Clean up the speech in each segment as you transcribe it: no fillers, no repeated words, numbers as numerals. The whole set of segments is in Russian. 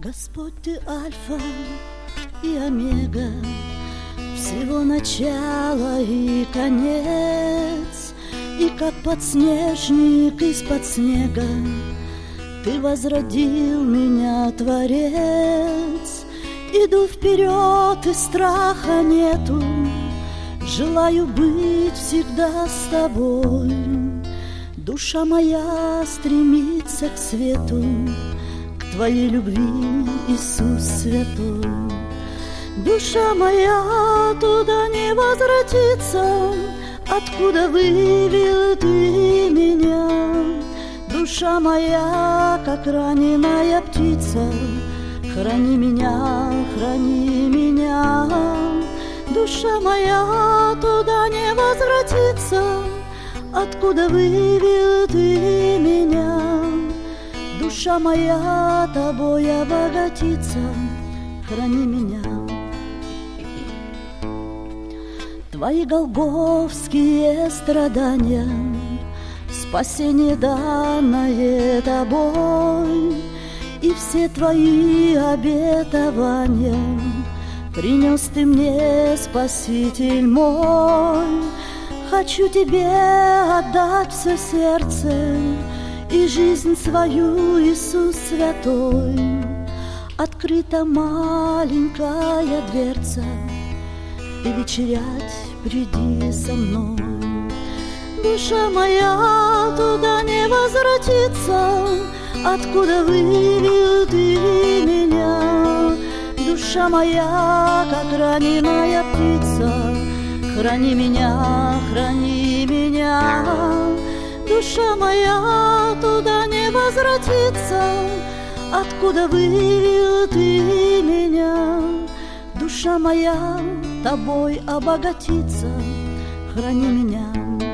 Господь, Ты Альфа и Омега, всего начало и конец. И как подснежник из-под снега Ты возродил меня, Творец. Иду вперед, и страха нету, желаю быть всегда с Тобой. Душа моя стремится к свету, к Твоей любви, Иисус Святой. Душа моя туда не возвратится, откуда вывел Ты меня. Душа моя, как раненая птица, храни меня, храни меня. Душа моя туда не возвратится, откуда вывел Ты меня. Душа моя Тобой обогатится, храни меня. Твои голгофские страдания, спасение данное Тобой, и все Твои обетования принес Ты мне, Спаситель мой. Хочу Тебе отдать все сердце и жизнь свою, Иисус Святой. Открыта маленькая дверца, и вечерять приди со мной. Душа моя туда не возвратится, откуда вывел Ты меня. Душа моя, как раненая птица, храни меня, храни меня. Душа моя туда не возвратится, откуда вывел Ты меня. Душа моя Тобой обогатится, храни меня.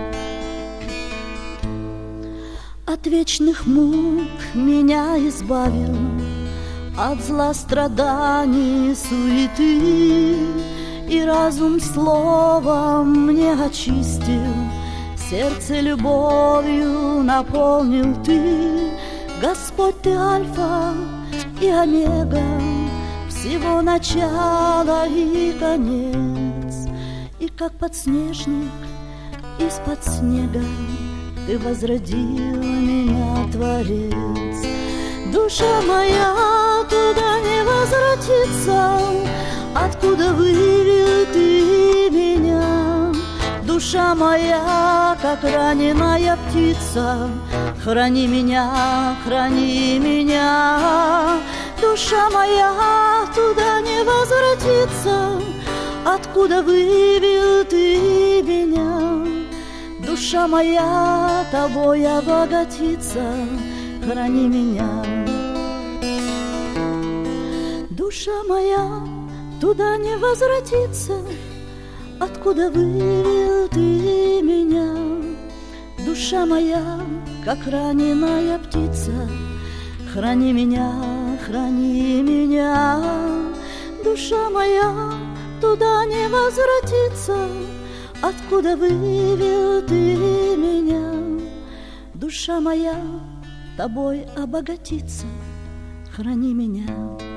От вечных мук меня избавил, от зла, страданий, суеты, и разум словом мне очистил, сердце любовью наполнил Ты. Господь, Ты Альфа и Омега, всего начало и конец. И как подснежник из-под снега Ты возродил меня, Творец. Душа моя туда не возвратится, откуда вывел Ты меня. Душа моя, как раненая птица, храни меня, храни меня. Душа моя туда не возвратится, откуда вывел Ты меня. Душа моя Тобой обогатится, храни меня. Душа моя туда не возвратится, откуда вывел Ты меня. Душа моя, как раненая птица, храни меня, храни меня. Душа моя туда не возвратится, откуда вывел Ты меня. Душа моя Тобой обогатится, храни меня.